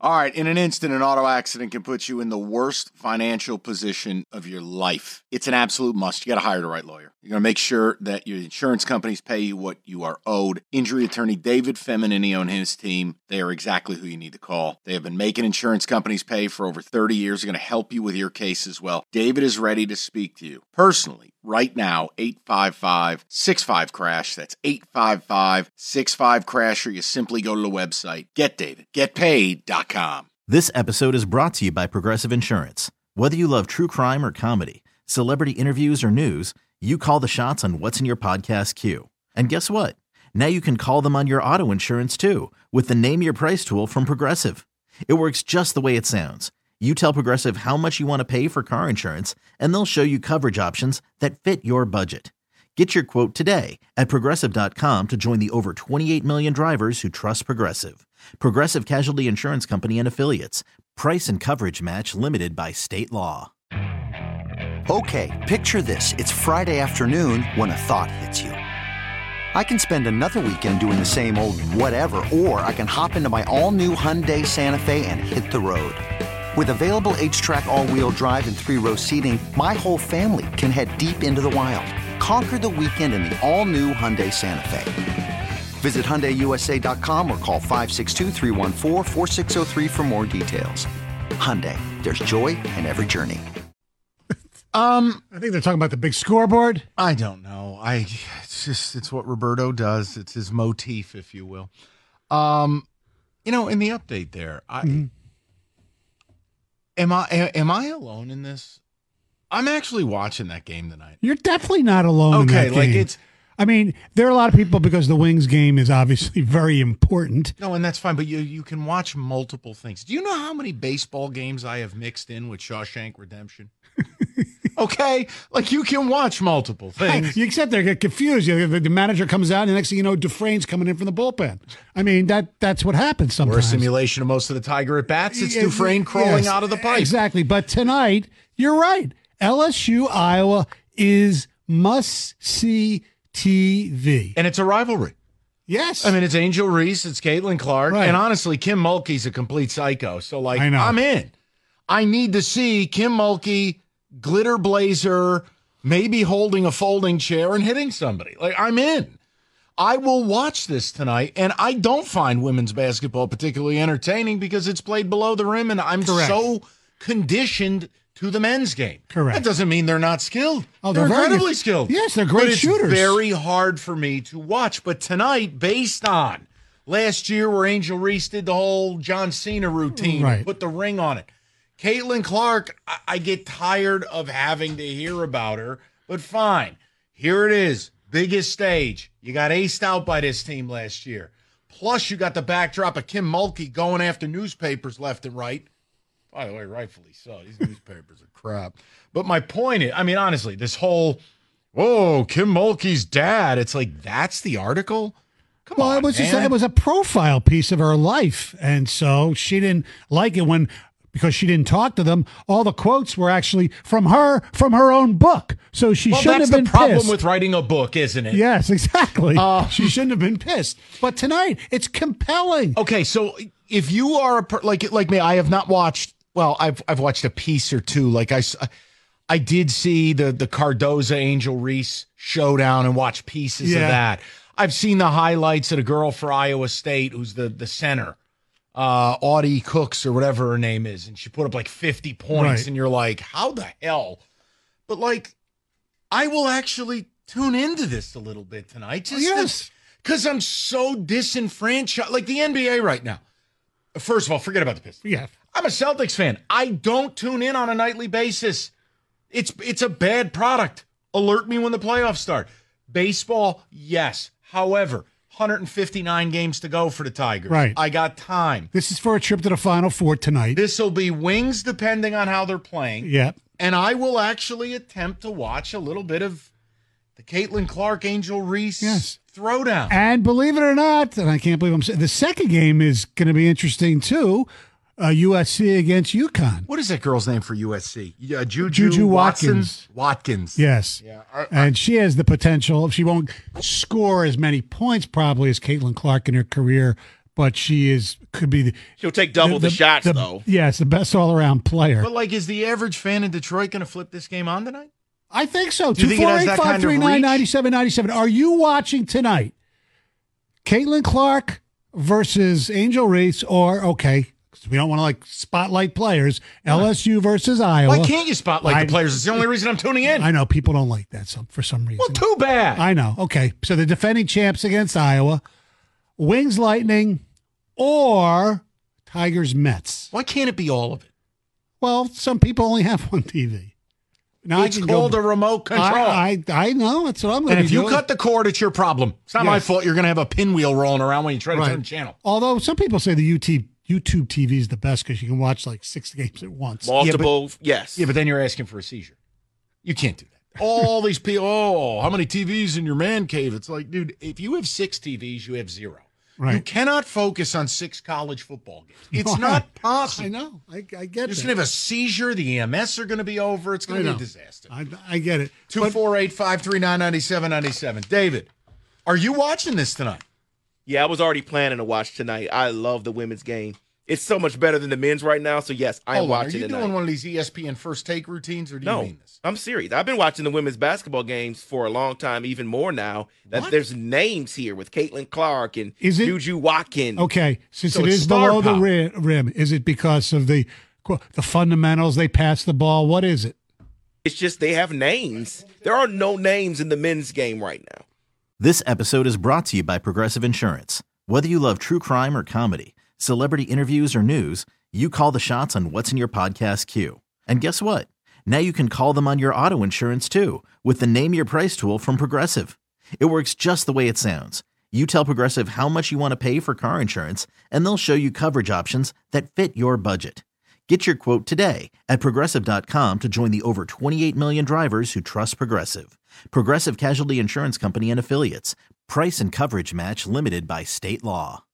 All right, in an instant, an auto accident can put you in the worst financial position of your life. It's an absolute must. You got to hire the right lawyer. You're going to make sure that your insurance companies pay you what you are owed. Injury attorney David Feminini and his team, they are exactly who you need to call. They have been making insurance companies pay for over 30 years. They're going to help you with your case as well. David is ready to speak to you personally. Right now, 855-65-CRASH. That's 855-65-CRASH, or you simply go to the website, getdavidgetpaid.com. This episode is brought to you by Progressive Insurance. Whether you love true crime or comedy, celebrity interviews or news, you call the shots on what's in your podcast queue. And guess what? Now you can call them on your auto insurance too with the Name Your Price tool from Progressive. It works just the way it sounds. You tell Progressive how much you want to pay for car insurance, and they'll show you coverage options that fit your budget. Get your quote today at Progressive.com to join the over 28 million drivers who trust Progressive. Progressive Casualty Insurance Company and Affiliates. Price and coverage match limited by state law. Okay, picture this. It's Friday afternoon when a thought hits you. I can spend another weekend doing the same old whatever, or I can hop into my all-new Hyundai Santa Fe and hit the road. With available H-Track all-wheel drive and 3-row seating, my whole family can head deep into the wild. Conquer the weekend in the all-new Hyundai Santa Fe. Visit HyundaiUSA.com or call 562-314-4603 for more details. Hyundai, there's joy in every journey. I think they're talking about the big scoreboard. I don't know. It's what Roberto does. It's his motif, if you will. In the update there, Am I alone in this? I'm actually watching that game tonight. You're definitely not alone in that game. I mean, there are a lot of people because the Wings game is obviously very important. No, and that's fine, but you can watch multiple things. Do you know how many baseball games I have mixed in with Shawshank Redemption? Okay, you can watch multiple things. You sit there, get confused. The manager comes out, and the next thing you know, Dufresne's coming in from the bullpen. I mean, that's what happens sometimes. Or a simulation of most of the Tiger at bats. It's Dufresne crawling out of the pipe. Exactly. But tonight, you're right. LSU Iowa is must-see TV, and it's a rivalry. Yes, I mean it's Angel Reese, it's Caitlin Clark, right. And honestly, Kim Mulkey's a complete psycho. So I know. I'm in. I need to see Kim Mulkey, glitter blazer, maybe holding a folding chair and hitting somebody. I'm in. I will watch this tonight, and I don't find women's basketball particularly entertaining because it's played below the rim, and I'm so conditioned to the men's game. Correct. That doesn't mean they're not skilled. Oh, they're incredibly skilled. Yes, they're great shooters. It's very hard for me to watch. But tonight, based on last year where Angel Reese did the whole John Cena routine, right, put the ring on it. Caitlin Clark, I get tired of having to hear about her, but fine. Here it is. Biggest stage. You got aced out by this team last year. Plus, you got the backdrop of Kim Mulkey going after newspapers left and right. By the way, rightfully so. These newspapers are crap. But my point is, I mean, honestly, this whole, Kim Mulkey's dad, it's that's the article? Come on, it was a profile piece of her life. And so she didn't like it because she didn't talk to them. All the quotes were actually from her own book. So she shouldn't have been pissed. That's the problem with writing a book, isn't it? Yes, exactly. She shouldn't have been pissed. But tonight, it's compelling. Okay, so if you are like me, I have not watched. Well, I've watched a piece or two. I did see the Cardoza Angel Reese showdown and watch pieces of that. I've seen the highlights of the girl for Iowa State who's the center, Audie Cooks or whatever her name is, and she put up 50 points, right. And you're like, how the hell? But I will actually tune into this a little bit tonight, just because I'm so disenfranchised. Like the NBA right now. First of all, forget about the Pistons. Yeah. I'm a Celtics fan. I don't tune in on a nightly basis. It's a bad product. Alert me when the playoffs start. Baseball, yes. However, 159 games to go for the Tigers. Right. I got time. This is for a trip to the Final Four tonight. This will be Wings depending on how they're playing. Yeah. And I will actually attempt to watch a little bit of the Caitlin Clark, Angel Reese throwdown. And believe it or not, and I can't believe I'm saying, the second game is going to be interesting too. USC against UConn. What is that girl's name for USC? Juju Watkins. Watkins. Yes. Yeah. And she has the potential. She won't score as many points probably as Caitlin Clark in her career, but could be. She'll take double the shots, though. Yeah, it's the best all-around player. But, like, is the average fan in Detroit going to flip this game on tonight? I think so. Do you think it has that kind of reach? 248-539-9797. Are you watching tonight? Caitlin Clark versus Angel Reese, or, okay, we don't want to, spotlight players, LSU versus Iowa. Why can't you spotlight the players? It's the only reason I'm tuning in. I know. People don't like that for some reason. Well, too bad. I know. Okay. So the defending champs against Iowa, Wings Lightning, or Tigers Mets. Why can't it be all of it? Well, some people only have one TV. Now It's called a remote control. I know. That's what I'm going to do. And if you cut the cord, it's your problem. It's not my fault. You're going to have a pinwheel rolling around when you try to turn the channel. Although some people say the YouTube TV is the best because you can watch 6 games at once. Multiple, yes. Yeah, but then you're asking for a seizure. You can't do that. All these people, how many TVs in your man cave? It's like, dude, if you have 6 TVs, you have 0. Right. You cannot focus on 6 college football games. It's not possible. I know. I get it. You're just going to have a seizure. The EMS are going to be over. It's going to be a disaster. I get it. 248-539-9797. David, are you watching this tonight? Yeah, I was already planning to watch tonight. I love the women's game. It's so much better than the men's right now. So, yes, I am watching tonight. Are you doing one of these ESPN first take routines, or do you mean this? I'm serious. I've been watching the women's basketball games for a long time, even more now. That there's names here with Caitlin Clark and Juju Watkins. Okay, since it is below the rim, is it because of the fundamentals? They pass the ball. What is it? It's just they have names. There are no names in the men's game right now. This episode is brought to you by Progressive Insurance. Whether you love true crime or comedy, celebrity interviews or news, you call the shots on what's in your podcast queue. And guess what? Now you can call them on your auto insurance too with the Name Your Price tool from Progressive. It works just the way it sounds. You tell Progressive how much you want to pay for car insurance, and they'll show you coverage options that fit your budget. Get your quote today at Progressive.com to join the over 28 million drivers who trust Progressive. Progressive Casualty Insurance Company and Affiliates. Price and coverage match limited by state law.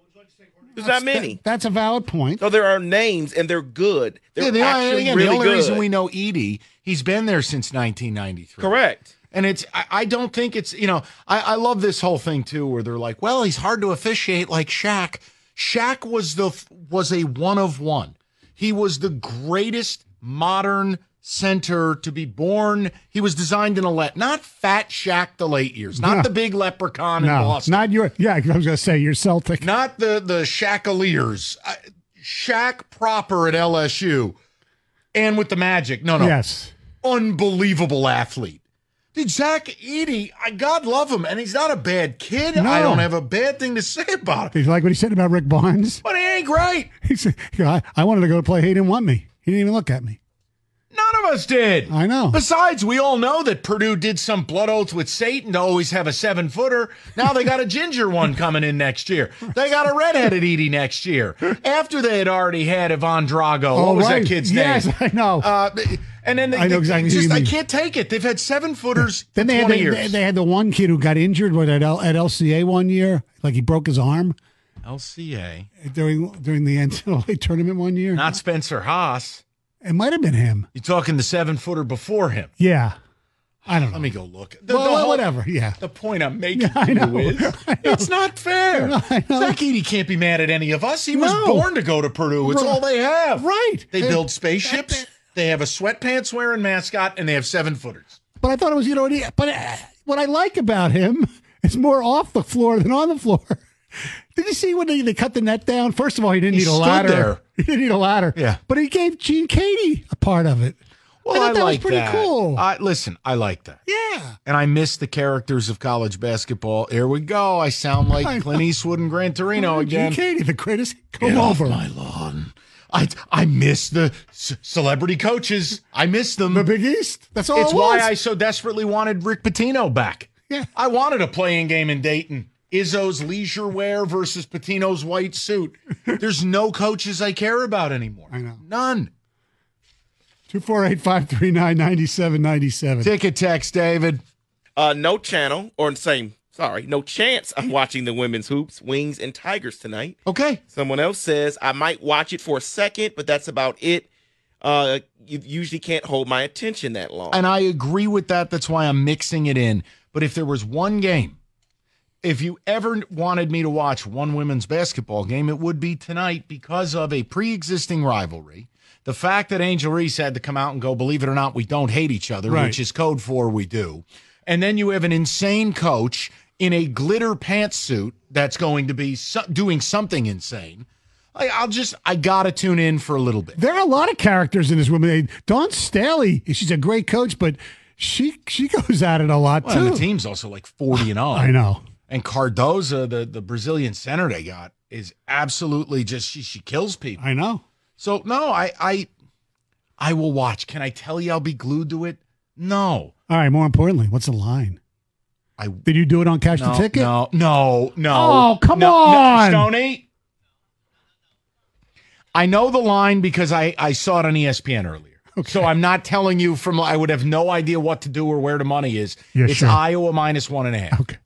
There's not many. That's a valid point. So there are names, and they're good. They're actually really the only good. reason we know Edey, he's been there since 1993. Correct. And I don't think it's, I love this whole thing, too, where they're like, well, he's hard to officiate like Shaq. Shaq was a one of one. He was the greatest modern center to be born. He was designed in not Fat Shaq the late years, not the big leprechaun in Boston. Not I was going to say your Celtic. Not the Shaqaliers. Shaq proper at LSU and with the Magic. No. Yes. Unbelievable athlete. Dude, Zach Edey, God love him, and he's not a bad kid. No. I don't have a bad thing to say about him. He's like what he said about Rick Barnes. But he ain't great. He said, I wanted to go to play. He didn't want me. He didn't even look at me. None of us did. I know. Besides, we all know that Purdue did some blood oath with Satan to always have a 7-footer. Now they got a ginger one coming in next year. They got a redheaded Edey next year. After they had already had Ivan Drago. What was that kid's name? Yes, I know. And then I know exactly who you mean. I can't take it. They've had 7-footers for then 20 years. They had the one kid who got injured at LCA one year. Like he broke his arm. LCA. During the NCAA tournament one year. Not Spencer Haas. It might have been him. You're talking the 7-footer before him. Yeah. I don't know. Let me go look. Whatever, yeah. The point I'm making to you is it's not fair. Zach Edey can't be mad at any of us. He was born to go to Purdue. It's all they have. Right. They build spaceships. They have a sweatpants-wearing mascot, and they have 7-footers. But I thought it was, but what I like about him is more off the floor than on the floor. Did you see when they cut the net down? First of all, he didn't need a ladder. There. He didn't need a ladder. Yeah. But he gave Gene Katie a part of it. Well, I thought that like was pretty cool. Listen, I like that. Yeah. And I miss the characters of college basketball. Here we go. I sound like Clint Eastwood and Gran Torino again. Gene Katie, the greatest. Come Get over. Off my lawn. I miss the celebrity coaches. I miss them. The Big East. That's all. It's why I so desperately wanted Rick Pitino back. Yeah. I wanted a playing game in Dayton. Izzo's leisure wear versus Pitino's white suit. There's no coaches I care about anymore. I know. None. 248-539-9797. Ticket text, David. No channel, or no chance I'm watching the women's hoops, Wings, and Tigers tonight. Okay. Someone else says, I might watch it for a second, but that's about it. You usually can't hold my attention that long. And I agree with that. That's why I'm mixing it in. But if there was one game, if you ever wanted me to watch one women's basketball game, it would be tonight because of a pre-existing rivalry. The fact that Angel Reese had to come out and go, believe it or not, we don't hate each other, right, which is code for we do. And then you have an insane coach in a glitter pantsuit that's going to be doing something insane. I got to tune in for a little bit. There are a lot of characters in this woman. Dawn Staley, she's a great coach, but she goes at it a lot, too. And the team's also like 40-0. I know. And Cardoza, the Brazilian center they got, is absolutely just, she kills people. I know. So, no, I will watch. Can I tell you I'll be glued to it? No. All right, more importantly, what's the line? Did you do it on Cash the Ticket? No. Oh, come on. Stoney? I know the line because I saw it on ESPN earlier. Okay. So I'm not telling you I would have no idea what to do or where the money is. Yeah, it's sure. Iowa -1.5. Okay.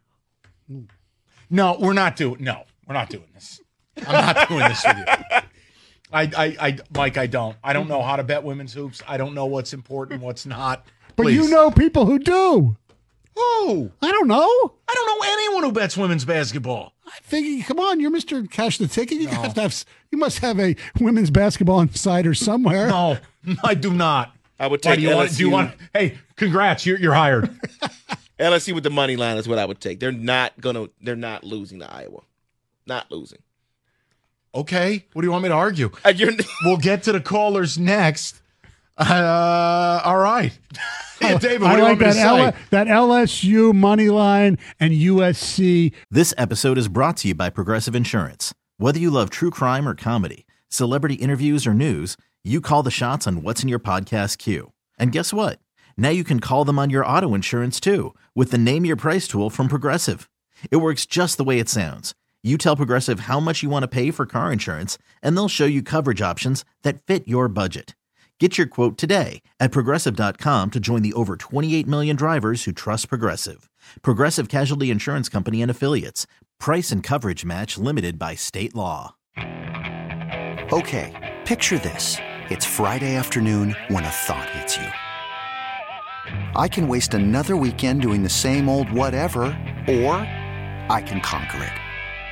No, we're not doing this. I'm not doing this with you. Mike, I don't know how to bet women's hoops. I don't know what's important, what's not. But Please. you know people who do. Who? I don't know. I don't know anyone who bets women's basketball. I think, come on, you're Mr. Cash the Ticket. You must have a women's basketball insider somewhere. No, I do not. I would take LSU. Hey, congrats, you're hired. LSU with the money line is what I would take. They're not losing to Iowa. Not losing. Okay, what do you want me to argue? We'll get to the callers next. All right. Yeah, David, what do you want me to say? That LSU money line and USC. This episode is brought to you by Progressive Insurance. Whether you love true crime or comedy, celebrity interviews or news, you call the shots on what's in your podcast queue. And guess what? Now you can call them on your auto insurance too with the Name Your Price tool from Progressive. It works just the way it sounds. You tell Progressive how much you want to pay for car insurance, and they'll show you coverage options that fit your budget. Get your quote today at Progressive.com to join the over 28 million drivers who trust Progressive. Progressive Casualty Insurance Company and Affiliates. Price and coverage match limited by state law. Okay, picture this. It's Friday afternoon when a thought hits you. I can waste another weekend doing the same old whatever, or I can conquer it.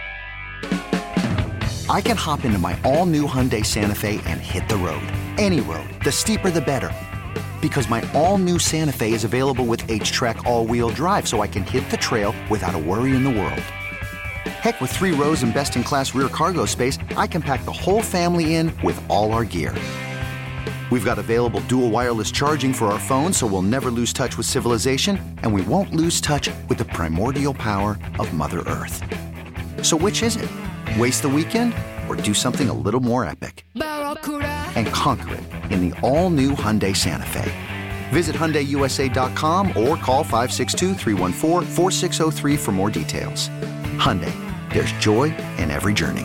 I can hop into my all-new Hyundai Santa Fe and hit the road. Any road. The steeper, the better. Because my all-new Santa Fe is available with H-Track all-wheel drive, so I can hit the trail without a worry in the world. Heck, with 3 rows and best-in-class rear cargo space, I can pack the whole family in with all our gear. We've got available dual wireless charging for our phones, so we'll never lose touch with civilization, and we won't lose touch with the primordial power of Mother Earth. So which is it? Waste the weekend or do something a little more epic? And conquer it in the all-new Hyundai Santa Fe. Visit HyundaiUSA.com or call 562-314-4603 for more details. Hyundai, there's joy in every journey.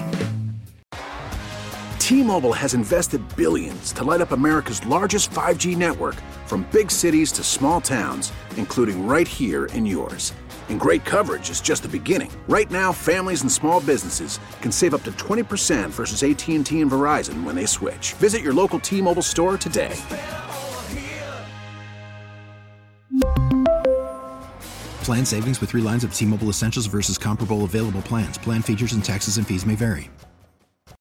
T-Mobile has invested billions to light up America's largest 5G network, from big cities to small towns, including right here in yours. And great coverage is just the beginning. Right now, families and small businesses can save up to 20% versus AT&T and Verizon when they switch. Visit your local T-Mobile store today. Plan savings with 3 lines of T-Mobile Essentials versus comparable available plans. Plan features and taxes and fees may vary.